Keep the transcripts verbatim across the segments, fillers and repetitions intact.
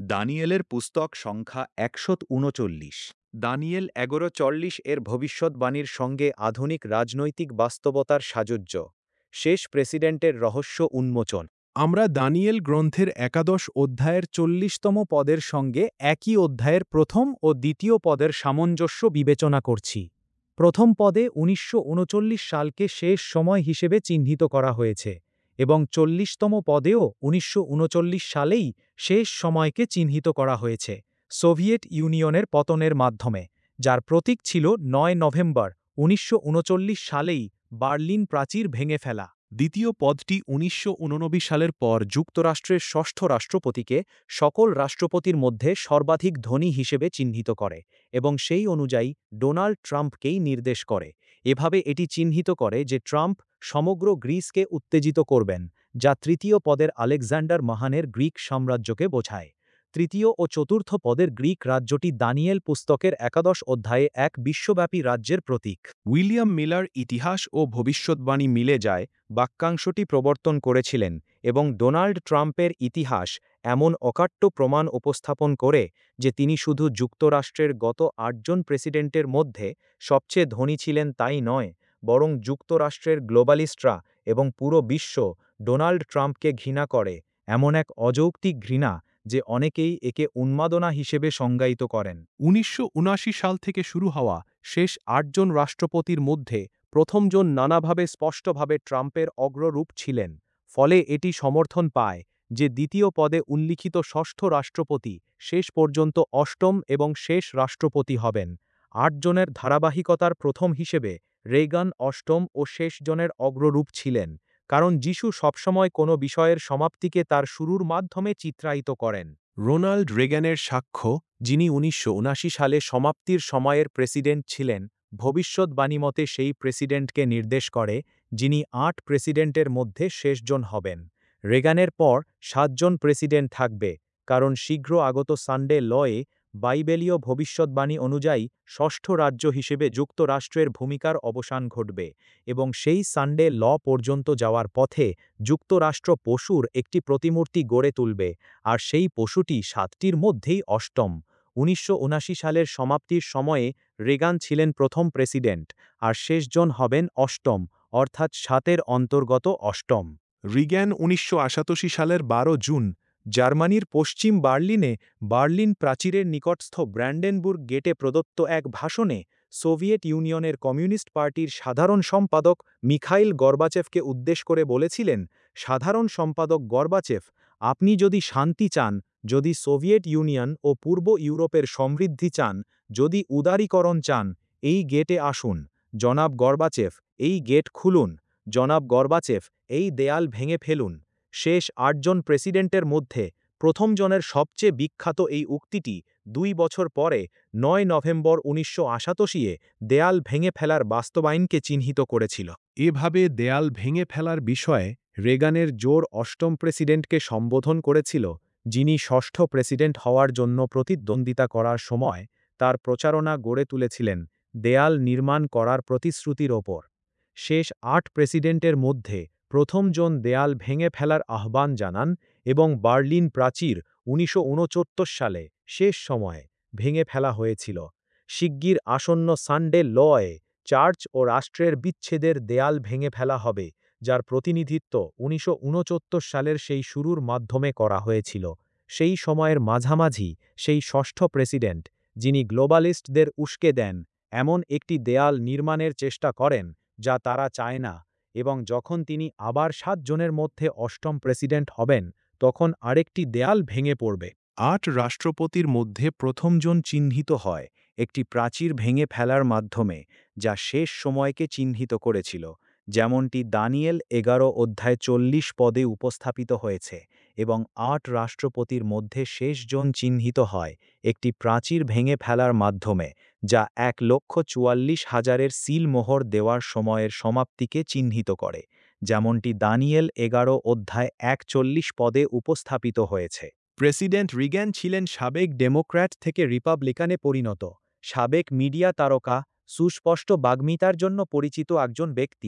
দানিয়েলের পুস্তক সংখ্যা একশো উনচল্লিশ। দানিয়েল এগারো চল্লিশ এর ভবিষ্যৎবাণীর সঙ্গে আধুনিক রাজনৈতিক বাস্তবতার সাযুজ্য। শেষ প্রেসিডেন্টের রহস্য উন্মোচন। আমরা দানিয়েল গ্রন্থের একাদশ অধ্যায়ের চল্লিশতম পদের সঙ্গে একই অধ্যায়ের প্রথম ও দ্বিতীয় পদের সামঞ্জস্য বিবেচনা করছি। প্রথম পদে উনিশশো উনচল্লিশ সালকে শেষ সময় হিসেবে চিহ্নিত করা হয়েছে এবং চল্লিশতম পদেও উনিশশো উনচল্লিশ সালেই শেষ সময়কে চিহ্নিত করা হয়েছে সোভিয়েত ইউনিয়নের পতনের মাধ্যমে, যার প্রতীক ছিল নয় নভেম্বর উনিশশো উনচল্লিশ সালেই বার্লিন প্রাচীর ভেঙে ফেলা। দ্বিতীয় পদটি উনিশশো উননব্বই সালের পর যুক্তরাষ্ট্রের ষষ্ঠ রাষ্ট্রপতিকে সকল রাষ্ট্রপতির মধ্যে সর্বাধিক ধনী হিসেবে চিহ্নিত করে এবং সেই অনুযায়ী ডোনাল্ড ট্রাম্পকেই নির্দেশ করে। এভাবে এটি চিহ্নিত করে যে ট্রাম্প সমগ্র গ্রিসকে উত্তেজিত করবেন, যা তৃতীয় পদের আলেকজান্ডার মহানের গ্রিক সাম্রাজ্যকে বোঝায়। তৃতীয় ও চতুর্থ পদের গ্রিক রাজ্যটি দানিয়েল পুস্তকের একাদশ অধ্যায়ে এক বিশ্বব্যাপী রাজ্যের প্রতীক। উইলিয়াম মিলার ইতিহাস ও ভবিষ্যৎবাণী মিলে যায় বাক্যাংশটি প্রবর্তন করেছিলেন এবং ডোনাল্ড ট্রাম্পের ইতিহাস এমন অকাট্য প্রমাণ উপস্থাপন করে যে তিনি শুধু যুক্তরাষ্ট্রের গত আটজন প্রেসিডেন্টের মধ্যে সবচেয়ে ধনী ছিলেন তাই নয়, বরং যুক্তরাষ্ট্রের গ্লোবালিস্টরা এবং পুরো বিশ্ব ডোনাল্ড ট্রাম্পকে ঘৃণা করে, এমন এক অযৌক্তিক ঘৃণা যে অনেকেই একে উন্মাদনা হিসেবে সংজ্ঞায়িত করেন। উনিশশো উনআশি সাল থেকে শুরু হওয়া শেষ আটজন রাষ্ট্রপতির মধ্যে প্রথমজন নানাভাবে স্পষ্টভাবে ট্রাম্পের অগ্ররূপ ছিলেন, ফলে এটি সমর্থন পায় যে দ্বিতীয় পদে উল্লিখিত ষষ্ঠ রাষ্ট্রপতি শেষ পর্যন্ত অষ্টম এবং শেষ রাষ্ট্রপতি হবেন। আটজনের ধারাবাহিকতার প্রথম হিসেবে রেগান অষ্টম ও শেষজনের অগ্ররূপ ছিলেন, কারণ যিশু সবসময় কোনো বিষয়ের সমাপ্তিকে তার শুরুর মাধ্যমে চিত্রায়িত করেন। রোনাল্ড রেগানের সাক্ষ্য, যিনি উনিশশো উনআশি সালে সমাপ্তির সময়ের প্রেসিডেন্ট ছিলেন, ভবিষ্যৎবাণীমতে সেই প্রেসিডেন্টকে নির্দেশ করে যিনি আট প্রেসিডেন্টের মধ্যে শেষজন হবেন। রেগানের পর সাতজন প্রেসিডেন্ট থাকবে, কারণ শীঘ্র আগত সানডে লয়ে বাইবেলীয় ভবিষ্যৎবাণী অনুযায়ী ষষ্ঠ রাজ্য হিসেবে যুক্তরাষ্ট্রের ভূমিকার অবসান ঘটবে এবং সেই সানডে ল পর্যন্ত যাওয়ার পথে যুক্তরাষ্ট্র পশুর একটি প্রতিমূর্তি গড়ে তুলবে, আর সেই পশুটি সাতটির মধ্যেই অষ্টম। উনিশশো উনআশি সালের সমাপ্তির সময়ে রেগান ছিলেন প্রথম প্রেসিডেন্ট, আর শেষজন হবেন অষ্টম, অর্থাৎ সাতের অন্তর্গত অষ্টম। রিগ্যান উনিশশো আটাশি সালের বারো জুন জার্মানির পশ্চিম বার্লিনে বার্লিন প্রাচীরের নিকটস্থ ব্র্যান্ডেনবুর্গ গেটে প্রদত্ত এক ভাষণে সোভিয়েত ইউনিয়নের কমিউনিস্ট পার্টির সাধারণ সম্পাদক মিখাইল গর্বাচেভকে উদ্দেশ করে বলেছিলেন, সাধারণ সম্পাদক গর্বাচেভ, আপনি যদি শান্তি চান, যদি সোভিয়েত ইউনিয়ন ও পূর্ব ইউরোপের সমৃদ্ধি চান, যদি উদারীকরণ চান, এই গেটে আসুন। জনাব গর্বাচেভ, এই গেট খুলুন। জনাব গর্বাচেভ, এই দেয়াল ভেঙে ফেলুন। শেষ আটজন প্রেসিডেন্টের মধ্যে প্রথমজনের সবচেয়ে বিখ্যাত এই উক্তিটি দুই বছর পরে নয় নভেম্বর উনিশশো আটাশি-এ দেয়াল ভেঙে ফেলার বাস্তবায়নকে চিহ্নিত করেছিল। এভাবে দেয়াল ভেঙে ফেলার বিষয়ে রেগানের জোর অষ্টম প্রেসিডেন্টকে সম্বোধন করেছিল, যিনি ষষ্ঠ প্রেসিডেন্ট হওয়ার জন্য প্রতিদ্বন্দ্বিতা করার সময় তার প্রচারণা গড়ে তুলেছিলেন দেয়াল নির্মাণ করার প্রতিশ্রুতির ওপর। শেষ আট প্রেসিডেন্টের মধ্যে প্রথমজন দেয়াল ভেঙে ফেলার আহ্বান জানান এবং বার্লিন প্রাচীর উনিশশো উনচত্বর সালে শেষ সময়ে ভেঙে ফেলা হয়েছিল। শিগগির আসন্ন সানডে লয়ে চার্চ ও রাষ্ট্রের বিচ্ছেদের দেয়াল ভেঙে ফেলা হবে, যার প্রতিনিধিত্ব উনিশশো উনচত্বর সালের সেই শুরুর মাধ্যমে করা হয়েছিল। সেই সময়ের মাঝামাঝি সেই ষষ্ঠ প্রেসিডেন্ট, যিনি গ্লোবালিস্টদের উস্কে দেন, এমন একটি দেয়াল নির্মাণের চেষ্টা করেন যা তারা চায় না, এবং যখন তিনি আবার সাতজনের মধ্যে অষ্টম প্রেসিডেন্ট হবেন, তখন আরেকটি দেয়াল ভেঙে পড়বে। আট রাষ্ট্রপতির মধ্যে প্রথমজন চিহ্নিত হয় একটি প্রাচীর ভেঙে ফেলার মাধ্যমে, যা শেষ সময়কে চিহ্নিত করেছিল, যেমনটি দানিয়েল এগারো অধ্যায় চল্লিশ পদে উপস্থাপিত হয়েছে, এবং আট রাষ্ট্রপতির মধ্যে শেষজন চিহ্নিত হয় একটি প্রাচীর ভেঙে ফেলার মাধ্যমে, যা এক লক্ষ চুয়াল্লিশ হাজারের সিল মোহর দেওয়ার সময়ের সমাপ্তিকে চিহ্নিত করে, যেমনটি দানিয়েল এগারো অধ্যায় একচল্লিশ পদে উপস্থাপিত হয়েছে। প্রেসিডেন্ট রিগ্যান ছিলেন সাবেক ডেমোক্র্যাট থেকে রিপাবলিকানে পরিণত, সাবেক মিডিয়া তারকা, সুস্পষ্ট বাগ্মিতার জন্য পরিচিত একজন ব্যক্তি,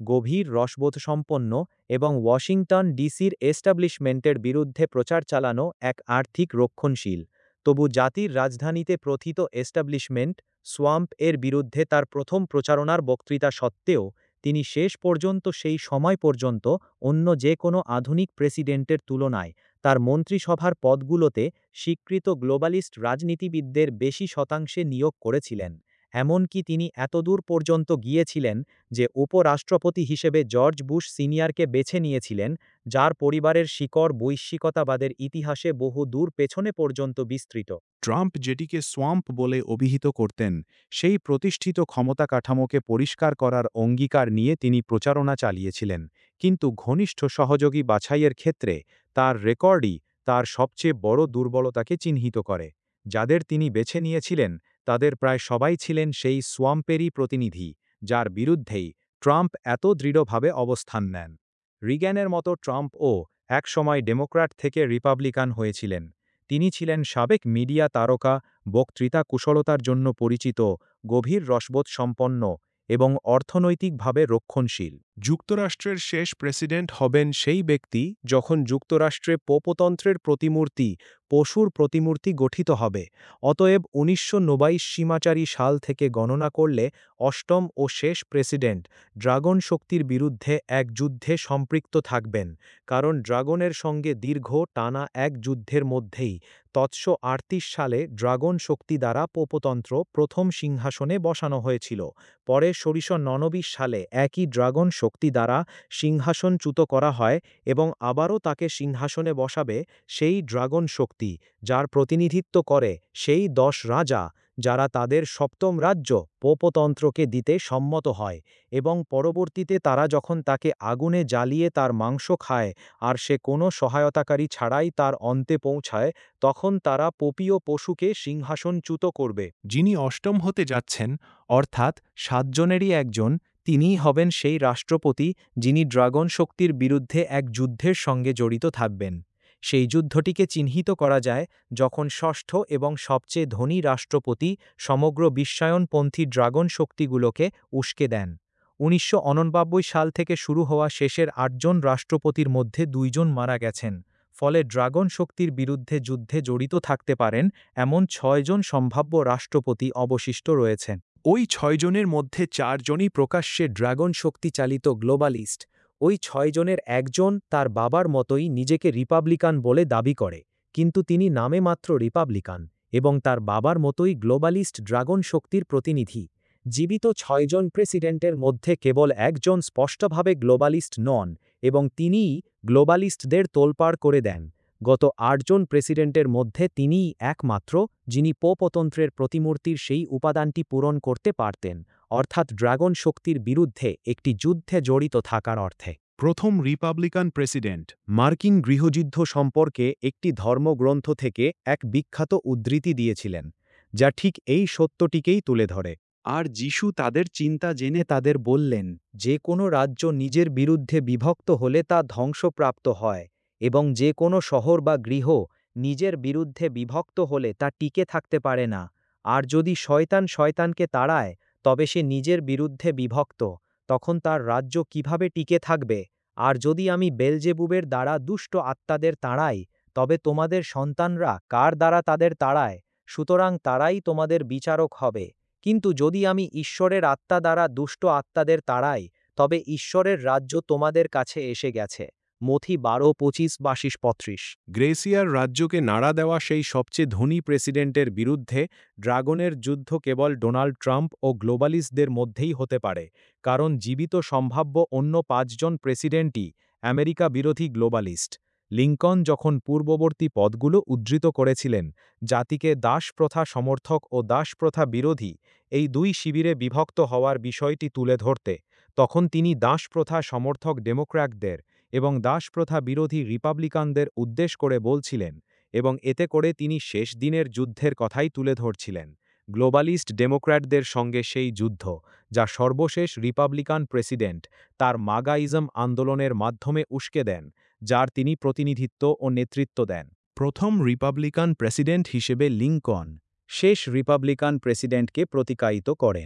গভীর রসবোধসম্পন্ন এবং ওয়াশিংটন ডিসির এস্টাবলিশমেন্টের বিরুদ্ধে প্রচার চালানো এক আর্থিক রক্ষণশীল। তবু জাতির রাজধানীতে প্রথিত এস্টাবলিশমেন্ট সোয়াম্প এর বিরুদ্ধে তার প্রথম প্রচারণার বক্তৃতা সত্ত্বেও তিনি শেষ পর্যন্ত সেই সময় পর্যন্ত অন্য যে কোনো আধুনিক প্রেসিডেন্টের তুলনায় তার মন্ত্রিসভার পদগুলোতে স্বীকৃত গ্লোবালিস্ট রাজনীতিবিদদের বেশি শতাংশে নিয়োগ করেছিলেন। এমনকি তিনি এতদূর পর্যন্ত গিয়েছিলেন যে উপরাষ্ট্রপতি হিসেবে জর্জ বুশ সিনিয়রকে বেছে নিয়েছিলেন, যার পরিবারের শিকড় বৈশ্বিকতাবাদের ইতিহাসে বহু দূর পেছনে পর্যন্ত বিস্তৃত। ট্রাম্প যেটিকে সোয়াম্প বলে অভিহিত করতেন, সেই প্রতিষ্ঠিত ক্ষমতা কাঠামোকে পরিষ্কার করার অঙ্গীকার নিয়ে তিনি প্রচারণা চালিয়েছিলেন, কিন্তু ঘনিষ্ঠ সহযোগী বাছাইয়ের ক্ষেত্রে তার রেকর্ডই তার সবচেয়ে বড় দুর্বলতাকে চিহ্নিত করে। যাদের তিনি বেছে নিয়েছিলেন তাদের প্রায় সবাই ছিলেন সেই সোয়াম্পেরই প্রতিনিধি, যার বিরুদ্ধেই ট্রাম্প এত দৃঢ়ভাবে অবস্থান নেন। রিগ্যানের মতো ট্রাম্পও একসময় ডেমোক্র্যাট থেকে রিপাবলিকান হয়েছিলেন। তিনি ছিলেন সাবেক মিডিয়া তারকা, বক্তৃতা কুশলতার জন্য পরিচিত, গভীর রসবোধ সম্পন্ন এবং অর্থনৈতিকভাবে রক্ষণশীল। যুক্তরাষ্ট্রের শেষ প্রেসিডেন্ট হবেন সেই ব্যক্তি যখন যুক্তরাষ্ট্রে পোপতন্ত্রের প্রতিমূর্তি পশুর প্রতিমূর্তি গঠিত হবে। অতএব উনিশশো নব্বই সীমাচারী সাল থেকে গণনা করলে অষ্টম ও শেষ প্রেসিডেন্ট ড্রাগন শক্তির বিরুদ্ধে এক যুদ্ধে সম্পৃক্ত থাকবেন, কারণ ড্রাগনের সঙ্গে দীর্ঘ টানা এক যুদ্ধের মধ্যেই তৎস আটত্রিশ সালে ড্রাগন শক্তি দ্বারা পোপতন্ত্র প্রথম সিংহাসনে বসানো হয়েছিল। পরে ষোড়শো নব্বই সালে একই ড্রাগন শক্তি দ্বারা সিংহাসনচ্যুত করা হয় এবং আবারও তাকে সিংহাসনে বসাবে সেই ড্রাগন শক্তি, যার প্রতিনিধিত্ব করে সেই দশ রাজা যারা তাদের সপ্তম রাজ্য পোপতন্ত্রকে দিতে সম্মত হয়, এবং পরবর্তীতে তারা যখন তাকে আগুনে জ্বালিয়ে তার মাংস খায় আর সে কোনো সহায়তাকারী ছাড়াই তার অন্তে পৌঁছায়, তখন তারা পোপীয় পশুকে সিংহাসনচ্যুত করবে। যিনি অষ্টম হতে যাচ্ছেন, অর্থাৎ সাতজনেরই একজন, তিনিই হবেন সেই রাষ্ট্রপতি যিনি ড্রাগন শক্তির বিরুদ্ধে এক যুদ্ধের সঙ্গে জড়িত থাকবেন। সেই যুদ্ধটিকে চিহ্নিত করা যায় যখন ষষ্ঠ এবং সবচেয়ে ধনী রাষ্ট্রপতি সমগ্র বিশ্বায়নপন্থী ড্রাগন শক্তিগুলোকে উস্কে দেন। উনিশশো ঊননব্বই সাল থেকে শুরু হওয়া শেষের আটজন রাষ্ট্রপতির মধ্যে দুইজন মারা গেছেন, ফলে ড্রাগন শক্তির বিরুদ্ধে যুদ্ধে জড়িত থাকতে পারেন এমন ছয়জন সম্ভাব্য রাষ্ট্রপতি অবশিষ্ট রয়েছেন। ওই ছয়জনের মধ্যে চারজনই প্রকাশ্যে ড্রাগন শক্তি চালিত গ্লোবালিস্ট। ওই ছয়জনের একজন তার বাবার মতোই নিজেকে রিপাবলিকান বলে দাবি করে, কিন্তু তিনি নামে মাত্র রিপাবলিকান এবং তার বাবার মতোই গ্লোবালিস্ট ড্রাগন শক্তির প্রতিনিধি। জীবিত ছয়জন প্রেসিডেন্টের মধ্যে কেবল একজন স্পষ্টভাবে গ্লোবালিস্ট নন এবং তিনিই গ্লোবালিস্টদের তোলপাড় করে দেন। গত আটজন প্রেসিডেন্টের মধ্যে তিনিই একমাত্র যিনি পোপতন্ত্রের প্রতিমূর্তির সেই উপাদানটি পূরণ করতে পারতেন, অর্থাৎ ড্রাগন শক্তির বিরুদ্ধে একটি যুদ্ধে জড়িত থাকার অর্থে। প্রথম রিপাবলিকান প্রেসিডেন্ট মার্কিন গৃহযুদ্ধ সম্পর্কে একটি ধর্মগ্রন্থ থেকে এক বিখ্যাত উদ্ধৃতি দিয়েছিলেন, যা ঠিক এই সত্যটিকেই তুলে ধরে। আর যিশু তাদের চিন্তা জেনে তাদের বললেন, যে কোনো রাজ্য নিজের বিরুদ্ধে বিভক্ত হলে তা ধ্বংসপ্রাপ্ত হয়, এবং যে কোনো শহর বা গৃহ নিজের বিরুদ্ধে বিভক্ত হলে তা টিকে থাকতে পারে না। আর যদি শয়তান শয়তানকে তাড়ায়, তবে সে নিজের বিরুদ্ধে বিভক্ত, তখন তার রাজ্য কিভাবে টিকে থাকবে? আর যদি আমি বেলজেবুবের দ্বারা দুষ্ট আত্মাদের তাড়াই, তবে তোমাদের সন্তানরা কার দ্বারা তাদের তাড়ায়? সুতরাং তারাই তোমাদের বিচারক হবে। কিন্তু যদি আমি ঈশ্বরের আত্মা দ্বারা দুষ্ট আত্মাদের তাড়াই, তবে ঈশ্বরের রাজ্য তোমাদের কাছে এসে গেছে। মথি বারো পঁচিশ বাশিস পঁত্রিশ। গ্রেসিয়ার রাজ্যকে নাড়া দেওয়া সেই সবচেয়ে ধনী প্রেসিডেন্টের বিরুদ্ধে ড্রাগনের যুদ্ধ কেবল ডোনাল্ড ট্রাম্প ও গ্লোবালিস্টদের মধ্যেই হতে পারে, কারণ জীবিত সম্ভাব্য অন্য পাঁচজন প্রেসিডেন্টই আমেরিকা বিরোধী গ্লোবালিস্ট। লিঙ্কন যখন পূর্ববর্তী পদগুলো উদ্ধৃত করেছিলেন, জাতিকে দাসপ্রথা সমর্থক ও দাসপ্রথা বিরোধী এই দুই শিবিরে বিভক্ত হওয়ার বিষয়টি তুলে ধরতে, তখন তিনি দাসপ্রথা সমর্থক ডেমোক্র্যাটদের এবং দাসপ্রথা বিরোধী রিপাবলিকানদের উদ্দেশ করে বলছিলেন, এবং এতে করে তিনি শেষ দিনের যুদ্ধের কথাই তুলে ধরছিলেন, গ্লোবালিস্ট ডেমোক্র্যাটদের সঙ্গে সেই যুদ্ধ, যা সর্বশেষ রিপাবলিকান প্রেসিডেন্ট তার মাগাইজম আন্দোলনের মাধ্যমে উস্কে দেন, যার তিনি প্রতিনিধিত্ব ও নেতৃত্ব দেন। প্রথম রিপাবলিকান প্রেসিডেন্ট হিসেবে লিঙ্কন শেষ রিপাবলিকান প্রেসিডেন্টকে প্রতিকায়িত করেন।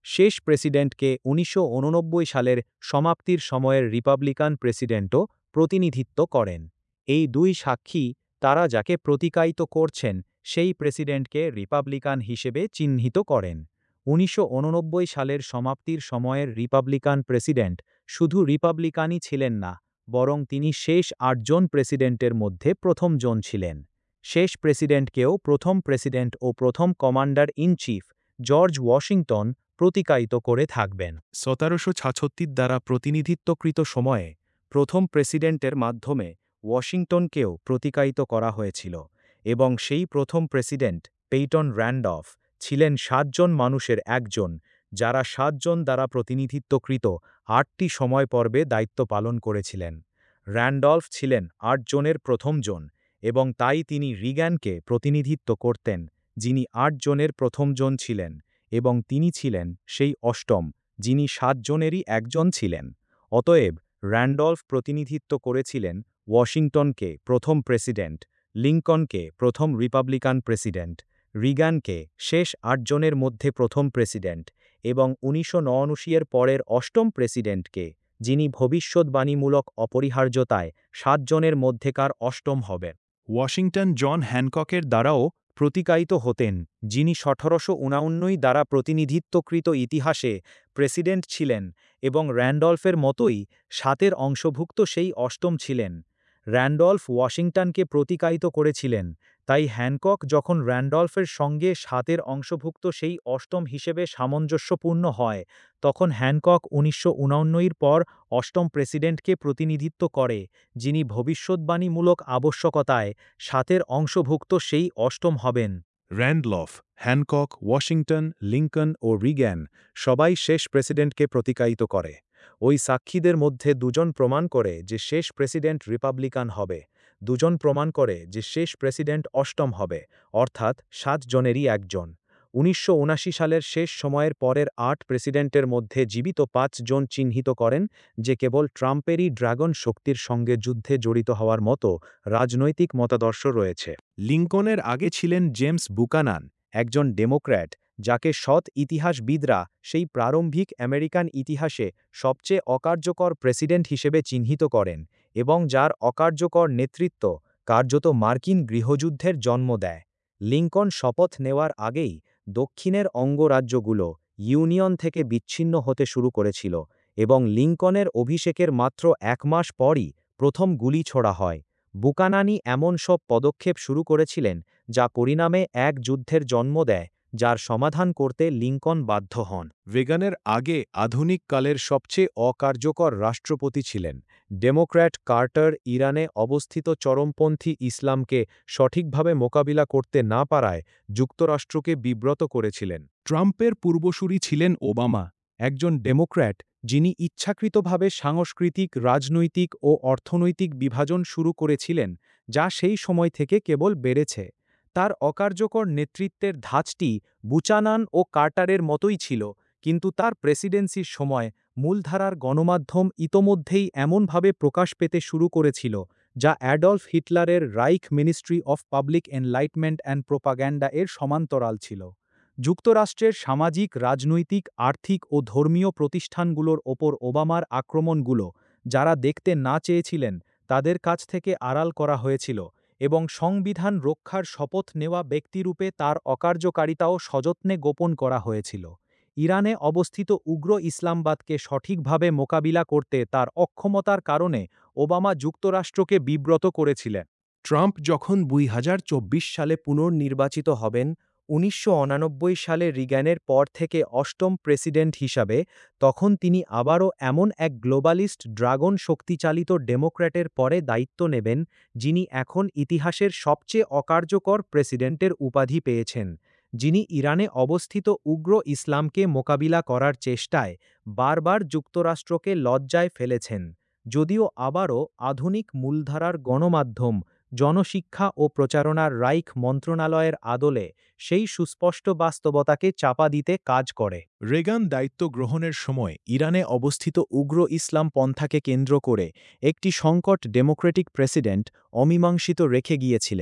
শেষ প্রেসিডেন্টকে উনিশশো ঊননব্বই সালের সমাপ্তির সময়ের রিপাবলিকান প্রেসিডেন্টও প্রতিনিধিত্ব করেন। এই দুই সাক্ষী তারা যাকে প্রতিকায়িত করছেন সেই প্রেসিডেন্টকে রিপাবলিকান হিসেবে চিহ্নিত করেন। উনিশশো ঊননব্বই সালের সমাপ্তির সময়ের রিপাবলিকান প্রেসিডেন্ট শুধু রিপাবলিকানই ছিলেন না, বরং তিনি শেষ আটজন প্রেসিডেন্টের মধ্যে প্রথম জন ছিলেন। শেষ প্রেসিডেন্টকেও প্রথম প্রেসিডেন্ট ও প্রথম commander in chief George Washington প্রতিকায়িত করে থাকবেন। সতেরোশো ছাছত্রিশ দ্বারা প্রতিনিধিত্বকৃত সময়ে প্রথম প্রেসিডেন্টের মাধ্যমে ওয়াশিংটনকেও প্রতিকায়িত করা হয়েছিল এবং সেই প্রথম প্রেসিডেন্ট পেইটন র্যান্ডলফ ছিলেন সাতজন মানুষের একজন, যারা সাতজন দ্বারা প্রতিনিধিত্বকৃত আটটি সময় পর্বে দায়িত্ব পালন করেছিলেন। র্যান্ডলফ ছিলেন আটজনের প্রথমজন এবং তাই তিনি রিগ্যানকে প্রতিনিধিত্ব করতেন, যিনি আটজনের প্রথমজন ছিলেন, এবং তিনি ছিলেন সেই অষ্টম, যিনি সাতজনেরই একজন ছিলেন। অতএব র্যান্ডলফ প্রতিনিধিত্ব করেছিলেন ওয়াশিংটনকে প্রথম প্রেসিডেন্ট, লিঙ্কনকে প্রথম রিপাবলিকান প্রেসিডেন্ট, রিগ্যানকে শেষ আটজনের মধ্যে প্রথম প্রেসিডেন্ট এবং উনিশশো নয়ানব্বই এর পরের অষ্টম প্রেসিডেন্টকে, যিনি ভবিষ্যদ্বাণীমূলক অপরিহার্যতায় সাতজনের মধ্যেকার অষ্টম হবেন। ওয়াশিংটন জন হ্যানককের দ্বারাও প্রতিকায়িত হতেন, যিনি সতেরোশো ঊননব্বই দ্বারা প্রতিনিধিত্বকৃত ইতিহাসে প্রেসিডেন্ট ছিলেন এবং র্যান্ডলফের মতোই সাতের অংশভুক্ত সেই অষ্টম ছিলেন। র্যান্ডলফ ওয়াশিংটনকে প্রতিকায়িত করেছিলেন, তাই হ্যানকক যখন র্যান্ডলফের সঙ্গে সাতের অংশভুক্ত সেই অষ্টম হিসেবে সামঞ্জস্যপূর্ণ হয়, তখন হ্যানকক উনিশশো ঊননব্বইয়ের পর অষ্টম প্রেসিডেন্টকে প্রতিনিধিত্ব করে, যিনি ভবিষ্যদ্বাণীমূলক আবশ্যকতায় সাতের অংশভুক্ত সেই অষ্টম হবেন। র্যান্ডলফ, হ্যানকক, ওয়াশিংটন, লিঙ্কন ও রিগ্যান সবাই শেষ প্রেসিডেন্টকে প্রতিকায়িত করে। ওই সাক্ষীদের মধ্যে দুজন প্রমাণ করে যে শেষ প্রেসিডেন্ট রিপাবলিকান হবে, দুজন প্রমাণ করে যে শেষ প্রেসিডেন্ট অষ্টম হবে, অর্থাৎ সাত জনেরই একজন। উনিশশো উনাশি সালের শেষ সময়ের পরের আট প্রেসিডেন্টের মধ্যে জীবিত পাঁচ জন চিহ্নিত করেন যে কেবল ট্রাম্পেরই ড্রাগন শক্তির সঙ্গে যুদ্ধে জড়িত হওয়ার মতো রাজনৈতিক মতাদর্শ রয়েছে। লিঙ্কনের আগে ছিলেন জেমস বুকানান, একজন ডেমোক্র্যাট, যাকে সৎ ইতিহাসবিদরা সেই প্রারম্ভিক আমেরিকান ইতিহাসে সবচেয়ে অকার্যকর প্রেসিডেন্ট হিসেবে চিহ্নিত করেন এবং যার অকার্যকর নেতৃত্ব কার্যত মার্কিন গৃহযুদ্ধের জন্ম দেয়। লিঙ্কন শপথ নেওয়ার আগেই দক্ষিণের অঙ্গরাজ্যগুলো ইউনিয়ন থেকে বিচ্ছিন্ন হতে শুরু করেছিল এবং লিঙ্কনের অভিষেকের মাত্র এক মাস পরই প্রথম গুলি ছোড়া হয়। বুকানানি এমন সব পদক্ষেপ শুরু করেছিলেন যা পরিণামে এক যুদ্ধের জন্ম দেয়, যার সমাধান করতে লিঙ্কন বাধ্য হন। রেগানের আগে আধুনিক কালের সবচেয়ে অকার্যকর রাষ্ট্রপতি ছিলেন। ডেমোক্র্যাট কার্টার ইরানে অবস্থিত চরমপন্থী ইসলামকে সঠিকভাবে মোকাবিলা করতে না পারায় যুক্তরাষ্ট্রকে বিব্রত করেছিলেন। ট্রাম্পের পূর্বসূরি ছিলেন ওবামা, একজন ডেমোক্র্যাট যিনি ইচ্ছাকৃতভাবে সাংস্কৃতিক, রাজনৈতিক ও অর্থনৈতিক বিভাজন শুরু করেছিলেন, যা সেই সময় থেকে কেবল বেড়েছে। তার অকার্যকর নেতৃত্বের ধাঁচটি বুচানান ও কার্টারের মতোই ছিল, কিন্তু তার প্রেসিডেন্সির সময় মূলধারার গণমাধ্যম ইতোমধ্যেই এমনভাবে প্রকাশ পেতে শুরু করেছিল, যা অ্যাডলফ হিটলারের Reich ministry of public enlightenment and propaganda এর সমান্তরাল ছিল। যুক্তরাষ্ট্রের সামাজিক, রাজনৈতিক, আর্থিক ও ধর্মীয় প্রতিষ্ঠানগুলোর ওপর ওবামার আক্রমণগুলো, যারা দেখতে না চেয়েছিলেন, তাদের কাছ থেকে আড়াল করা হয়েছিল এবং সংবিধান রক্ষার শপথ নেওয়া ব্যক্তিরূপে তার অকার্যকারিতাও সযত্নে গোপন করা হয়েছিল। ইরানে অবস্থিত উগ্র ইসলামবাদকে সঠিকভাবে মোকাবিলা করতে তার অক্ষমতার কারণে ওবামা যুক্তরাষ্ট্রকে বিব্রত করেছিলেন। ট্রাম্প যখন দুই হাজার চব্বিশ সালে পুনর্নির্বাচিত হবেন, উনিশশো উননব্বই সালে রিগ্যানের পর থেকে অষ্টম প্রেসিডেন্ট হিসাবে, তখন তিনি আবারও এমন এক গ্লোবালিস্ট ড্রাগন শক্তিচালিত ডেমোক্র্যাটের পরে দায়িত্ব নেবেন, যিনি এখন ইতিহাসের সবচেয়ে অকার্যকর প্রেসিডেন্টের উপাধি পেয়েছেন, যিনি ইরানে অবস্থিত উগ্র ইসলামকে মোকাবিলা করার চেষ্টায় বারবার যুক্তরাষ্ট্রকে লজ্জায় ফেলেছেন। যদিও আবারও আধুনিক মূলধারার গণমাধ্যম, জনশিক্ষা ও প্রচারণার রাইখ মন্ত্রণালয়ের আদলে সেই সুস্পষ্ট বাস্তবতাকে চাপা দিতে কাজ করে। রেগান দায়িত্ব গ্রহণের সময় ইরানে অবস্থিত উগ্র ইসলাম পন্থাকে কেন্দ্র করে একটি সংকট ডেমোক্রেটিক প্রেসিডেন্ট অমীমাংসিত রেখে গিয়েছিলেন।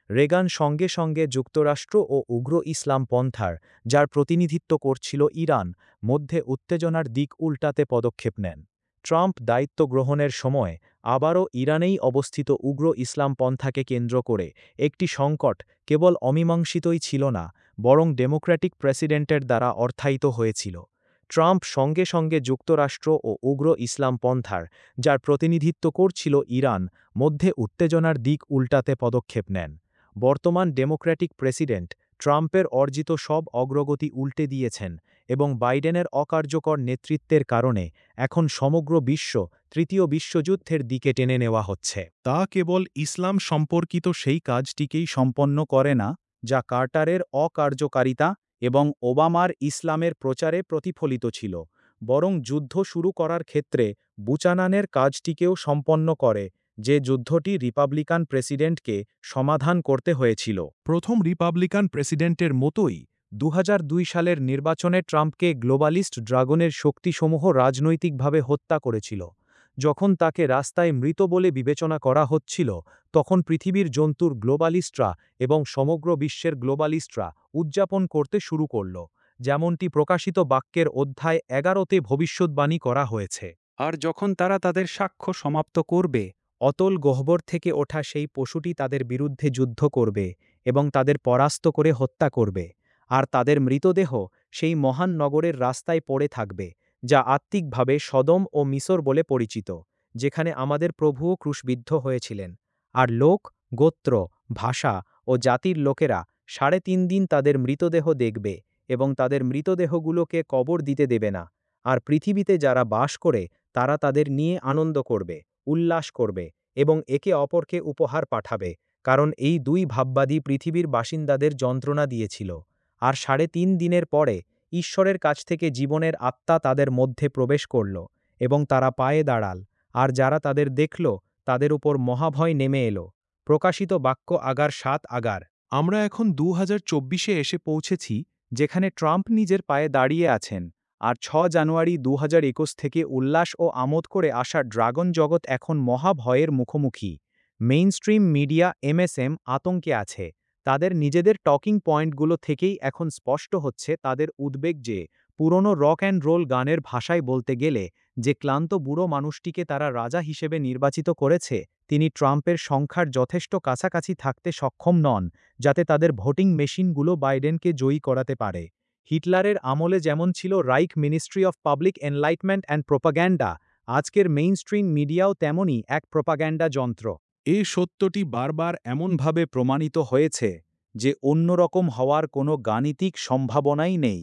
রেগান সঙ্গে সঙ্গে যুক্তরাষ্ট্র ও উগ্র ইসলাম পন্থার, যার প্রতিনিধিত্ব করছিল ইরান, মধ্যে উত্তেজনার দিক উল্টাতে পদক্ষেপ নেন। ট্রাম্প দায়িত্ব গ্রহণের সময় আবারও ইরানেই অবস্থিত উগ্র ইসলাম পন্থাকে কেন্দ্র করে একটি সংকট কেবল অমীমাংসিতই ছিল না, বরং ডেমোক্র্যাটিক প্রেসিডেন্টের দ্বারা অর্থায়িত হয়েছিল। ট্রাম্প সঙ্গে সঙ্গে যুক্তরাষ্ট্র ও উগ্র ইসলাম পন্থার, যার প্রতিনিধিত্ব করছিল ইরান, মধ্যে উত্তেজনার দিক উল্টাতে পদক্ষেপ নেন। বর্তমান ডেমোক্র্যাটিক প্রেসিডেন্ট ট্রাম্পের অর্জিত সব অগ্রগতি উল্টে দিয়েছেন এবং বাইডেনের অকার্যকর নেতৃত্বের কারণে এখন সমগ্র বিশ্ব তৃতীয় বিশ্বযুদ্ধের দিকে টেনে নেওয়া হচ্ছে। তা কেবল ইসলাম সম্পর্কিত সেই কাজটিকেই সম্পন্ন করে না, যা কার্টারের অকার্যকারিতা এবং ওবামার ইসলামের প্রচারে প্রতিফলিত ছিল, বরং যুদ্ধ শুরু করার ক্ষেত্রে বুচানানের কাজটিকেও সম্পন্ন করে, যে যুদ্ধটি রিপাবলিকান প্রেসিডেন্টকে সমাধান করতে হয়েছিল। প্রথম রিপাবলিকান প্রেসিডেন্টের মতোই দু হাজার দুই সালের নির্বাচনে ট্রাম্পকে গ্লোবালিস্ট ড্রাগনের শক্তিসমূহ রাজনৈতিকভাবে হত্যা করেছিল। যখন তাকে রাস্তায় মৃত বলে বিবেচনা করা হচ্ছিল, তখন পৃথিবীর জন্তুর গ্লোবালিস্টরা এবং সমগ্র বিশ্বের গ্লোবালিস্টরা উদযাপন করতে শুরু করল, যেমনটি প্রকাশিত বাক্যের অধ্যায় এগারোতে ভবিষ্যদ্বাণী করা হয়েছে। আর যখন তারা তাদের সাক্ষ্য সমাপ্ত করবে, অতল গহ্বর থেকে ওঠা সেই পশুটি তাদের বিরুদ্ধে যুদ্ধ করবে এবং তাদের পরাস্ত করে হত্যা করবে। আর তাদের মৃতদেহ সেই মহান নগরের রাস্তায় পড়ে থাকবে, যা আত্মিকভাবে সদম ও মিসর বলে পরিচিত, যেখানে আমাদের প্রভুও ক্রুশবিদ্ধ হয়েছিলেন। আর লোক, গোত্র, ভাষা ও জাতির লোকেরা সাড়ে তিন দিন তাদের মৃতদেহ দেখবে এবং তাদের মৃতদেহগুলোকে কবর দিতে দেবে না। আর পৃথিবীতে যারা বাস করে তারা তাদের নিয়ে আনন্দ করবে, উল্লাস করবে এবং একে অপরকে উপহার পাঠাবে, কারণ এই দুই ভাববাদী পৃথিবীর বাসিন্দাদের যন্ত্রণা দিয়েছিল। আর সাড়ে তিন দিনের পরে ঈশ্বরের কাছ থেকে জীবনের আত্মা তাদের মধ্যে প্রবেশ করল এবং তারা পায়ে দাঁড়াল, আর যারা তাদের দেখল তাদের উপর মহাভয় নেমে এলো। প্রকাশিত বাক্য আগার সাত আগার। আমরা এখন দু হাজার চব্বিশে এসে পৌঁছেছি, যেখানে ট্রাম্প নিজের পায়ে দাঁড়িয়ে আছেন, আর ছয় জানুয়ারি দু হাজার একুশ থেকে উল্লাস ও আমোদ করে আসা ড্রাগন জগৎ এখন মহাভয়ের মুখোমুখি। মেইনস্ট্রিম মিডিয়া এমএসএম আতঙ্কে আছে। তাদের নিজেদের টকিং পয়েন্টগুলো থেকেই এখন স্পষ্ট হচ্ছে তাদের উদ্বেগ যে পুরনো রক অ্যান্ড রোল গানের ভাষায় বলতে গেলে, যে ক্লান্ত বুড়ো মানুষটিকে তারা রাজা হিসেবে নির্বাচিত করেছে, তিনি ট্রাম্পের সংখ্যার যথেষ্ট কাছাকাছি থাকতে সক্ষম নন, যাতে তাদের ভোটিং মেশিনগুলো বাইডেনকে জয়ী করাতে পারে। হিটলারের আমলে যেমন ছিল Reich ministry of public enlightenment and propaganda, আজকের মেইনস্ট্রিম মিডিয়াও তেমনই এক প্রোপাগ্যান্ডা যন্ত্র। এই সত্যটি বারবার এমনভাবে ভাবে প্রমাণিত হয়েছে যে অন্যরকম হওয়ার কোনো গাণিতিক সম্ভাবনাই নেই।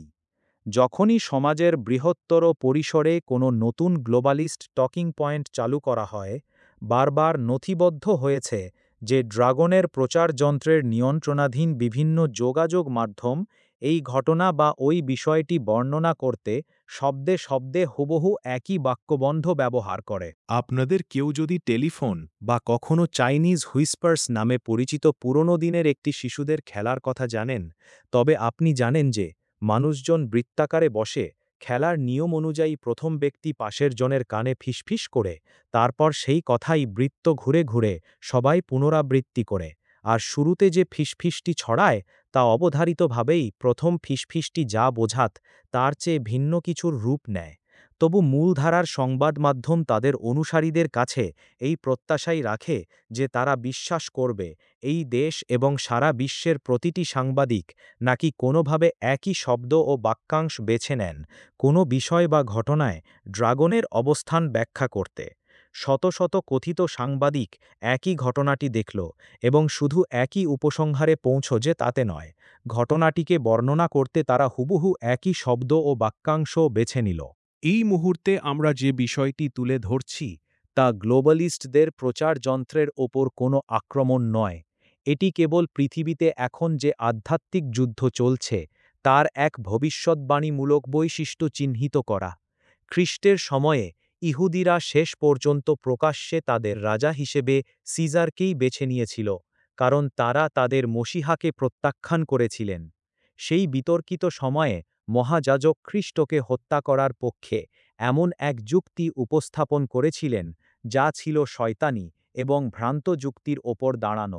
যখনই সমাজের বৃহত্তর পরিসরে কোনো নতুন গ্লোবালিস্ট টকিং পয়েন্ট চালু করা হয়, বারবার নথিবদ্ধ হয়েছে যে ড্রাগনের প্রচারযন্ত্রের নিয়ন্ত্রণাধীন বিভিন্ন যোগাযোগ মাধ্যম এই ঘটনা বা ওই বিষয়টি বর্ণনা করতে শব্দে শব্দে হুবহু একই বাক্যবন্ধ ব্যবহার করে। আপনাদের কেউ যদি টেলিফোন বা কখনো চাইনিজ হুইসপার্স নামে পরিচিত পুরনো দিনের একটি শিশুদের খেলার কথা জানেন, তবে আপনি জানেন যে মানুষজন বৃত্তাকারে বসে খেলার নিয়ম অনুযায়ী প্রথম ব্যক্তি পাশের জনের কানে ফিসফিস করে, তারপর সেই কথাই বৃত্ত ঘুরে ঘুরে সবাই পুনরাবৃত্তি করে, আর শুরুতে যে ফিসফিসটি ছড়ায় তা অবধারিতভাবেই প্রথম ফিসফিসটি যা বোঝাত তার চেয়ে ভিন্ন কিছুর রূপ নেয়। তবু মূলধারার সংবাদ মাধ্যম তাদের অনুসারীদের কাছে এই প্রত্যাশাই রাখে যে তারা বিশ্বাস করবে এই দেশ এবং সারা বিশ্বের প্রতিটি সাংবাদিক নাকি কোনোভাবে একই শব্দ ও বাক্যাংশ বেছে নেন কোনো বিষয় বা ঘটনায় ড্রাগনের অবস্থান ব্যাখ্যা করতে। শত শত কথিত সাংবাদিক একই ঘটনাটি দেখল এবং শুধু একই উপসংহারে পৌঁছ যে তাতে নয়, ঘটনাটিকে বর্ণনা করতে তারা হুবহু একই শব্দ ও বাক্যাংশ বেছে নিল। এই মুহূর্তে আমরা যে বিষয়টি তুলে ধরছি, তা গ্লোবালিস্টদের প্রচারযন্ত্রের ওপর কোনো আক্রমণ নয়। এটি কেবল পৃথিবীতে এখন যে আধ্যাত্মিক যুদ্ধ চলছে তার এক ভবিষ্যদ্বাণীমূলক বৈশিষ্ট্য চিহ্নিত করা। খ্রিস্টের সময়ে ইহুদিরা শেষ পর্যন্ত প্রকাশ্যে তাদের রাজা হিসেবে সিজারকেই বেছে নিয়েছিল, কারণ তারা তাদের মসিহাকে প্রত্যাখ্যান করেছিলেন। সেই বিতর্কিত সময়ে মহাযাজক খ্রিস্টকে হত্যা করার পক্ষে এমন এক যুক্তি উপস্থাপন করেছিলেন যা ছিল শয়তানি এবং ভ্রান্ত যুক্তির ওপর দাঁড়ানো।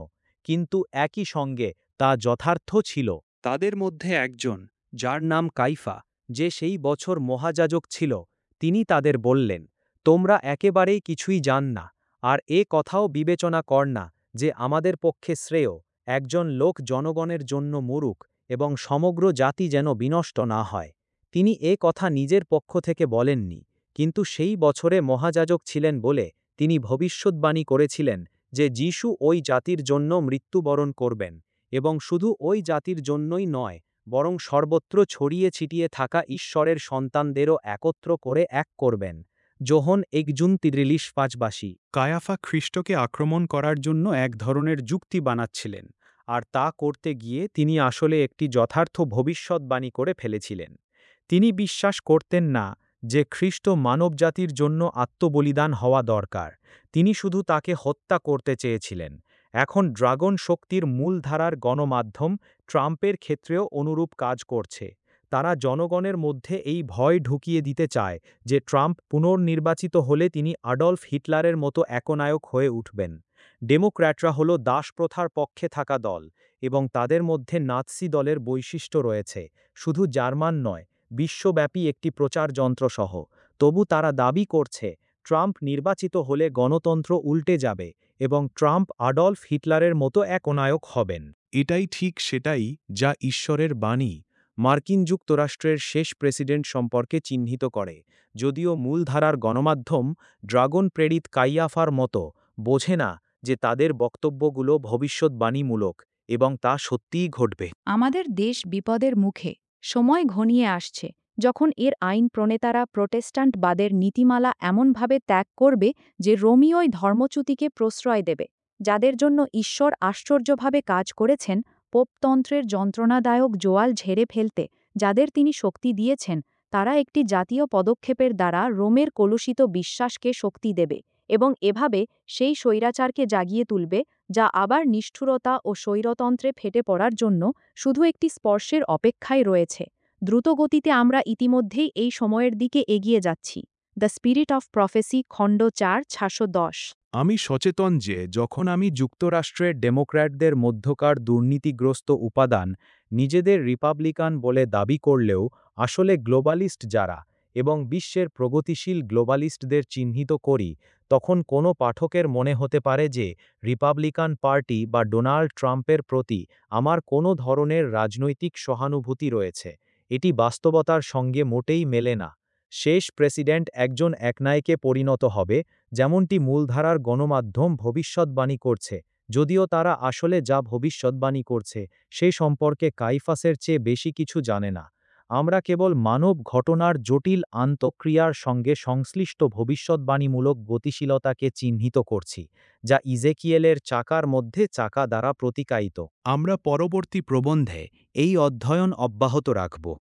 কিন্তু একই সঙ্গে তা যথার্থ ছিল। তাদের মধ্যে একজন, যার নাম কাইফা, যে সেই বছর মহাযাজক ছিল, তিনি তাদের বললেন, তোমরা একেবারেই কিছুই জান না, আর এ কথাও বিবেচনা কর না যে আমাদের পক্ষে শ্রেয় একজন লোক জনগণের জন্য মরুক এবং সমগ্র জাতি যেন বিনষ্ট না হয়। তিনি এ কথা নিজের পক্ষ থেকে বলেননি, কিন্তু সেই বছরে মহাযাজক ছিলেন বলে তিনি ভবিষ্যদ্বাণী করেছিলেন যে যীশু ওই জাতির জন্য মৃত্যুবরণ করবেন, এবং শুধু ওই জাতির জন্যই নয়, বরং সর্বত্র ছড়িয়ে ছিটিয়ে থাকা ঈশ্বরের সন্তানদেরও একত্র করে এক করবেন। যোহন একজুন তিরিশ পাঁচবাসী। কায়াফা খ্রিস্টকে আক্রমণ করার জন্য এক ধরনের যুক্তি বানাচ্ছিলেন, আর তা করতে গিয়ে তিনি আসলে একটি যথার্থ ভবিষ্যদ্বাণী করে ফেলেছিলেন। তিনি বিশ্বাস করতেন না যে খ্রিস্ট মানবজাতির জন্য আত্মবলিদান হওয়া দরকার, তিনি শুধু তাকে হত্যা করতে চেয়েছিলেন। এখন ড্রাগন শক্তির মূলধারার গণমাধ্যম ট্রাম্পের ক্ষেত্রেও অনুরূপ কাজ করছে। তারা জনগণের মধ্যে এই ভয় ঢুকিয়ে দিতে চায় যে ট্রাম্প পুনর্নির্বাচিত হলে তিনি আডলফ হিটলারের মতো একনায়ক হয়ে উঠবেন। ডেমোক্র্যাটরা হল দাসপ্রথার পক্ষে থাকা দল, এবং তাদের মধ্যে নাৎসি দলের বৈশিষ্ট্য রয়েছে, শুধু জার্মান নয়, বিশ্বব্যাপী একটি প্রচার যন্ত্রসহ। তবু তারা দাবি করছে ট্রাম্প নির্বাচিত হলে গণতন্ত্র উল্টে যাবে এবং ট্রাম্প আডলফ হিটলারের মতো একনায়ক হবেন। এটাই ঠিক সেটাই যা ঈশ্বরের বাণী মার্কিন যুক্তরাষ্ট্রের শেষ প্রেসিডেন্ট সম্পর্কে চিহ্নিত করে, যদিও মূলধারার গণমাধ্যম ড্রাগন প্রেরিত কাইয়াফার মতো বোঝে না যে তাদের বক্তব্যগুলো ভবিষ্যদ্বাণীমূলক এবং তা সত্যিই ঘটবে। আমাদের দেশ বিপদের মুখে, সময় ঘনিয়ে আসছে যখন এর আইন প্রণেতারা প্রোটেস্ট্যান্টবাদের নীতিমালা এমনভাবে ত্যাগ করবে যে রোমীয় ধর্মচ্যুতিকে প্রশ্রয় দেবে। যাদের জন্য ঈশ্বর আশ্চর্যভাবে কাজ করেছেন পোপতন্ত্রের যন্ত্রণাদায়ক জোয়াল ঝেড়ে ফেলতে, যাদের তিনি শক্তি দিয়েছেন, তারা একটি জাতীয় পদক্ষেপের দ্বারা রোমের কলুষিত বিশ্বাসকে শক্তি দেবে এবং এভাবে সেই স্বৈরাচারকে জাগিয়ে তুলবে যা আবার নিষ্ঠুরতা ও স্বৈরতন্ত্রে ফেটে পড়ার জন্য শুধু একটি স্পর্শের অপেক্ষায় রয়েছে। দ্রুতগতিতে আমরা ইতিমধ্যেই এই সময়ের দিকে এগিয়ে যাচ্ছি। দ্য স্পিরিট অফ প্রফেসি খণ্ড চার ছশো দশ। আমি সচেতন যে যখন আমি যুক্তরাষ্ট্রের ডেমোক্র্যাটদের মধ্যকার দুর্নীতিগ্রস্ত উপাদান নিজেদের রিপাবলিকান বলে দাবি করলেও আসলে গ্লোবালিস্ট যারা, এবং বিশ্বের প্রগতিশীল গ্লোবালিস্টদের চিহ্নিত করি, তখন কোনো পাঠকের মনে হতে পারে যে রিপাবলিকান পার্টি বা ডোনাল্ড ট্রাম্পের প্রতি আমার কোনো ধরনের রাজনৈতিক সহানুভূতি রয়েছে। এটি বাস্তবতার সঙ্গে মোটেই মেলে না। শেষ প্রেসিডেন্ট একজন একনায়কে পরিণত হবে, যেমনটি মূলধারার গণমাধ্যম ভবিষ্যদ্বাণী করছে, যদিও তারা আসলে যা ভবিষ্যদ্বাণী করছে সে সম্পর্কে কাইফাসের চেয়ে বেশি কিছু জানে না। আমরা কেবল মানব ঘটনার জটিল আন্তঃক্রিয়ার সঙ্গে সংশ্লিষ্ট ভবিষ্যদ্বাণীমূলক গতিশীলতাকে চিহ্নিত করছি, যা ইজেকিয়েলের চাকার মধ্যে চাকা দ্বারা প্রতিকায়িত। আমরা পরবর্তী প্রবন্ধে এই অধ্যয়ন অব্যাহত রাখব।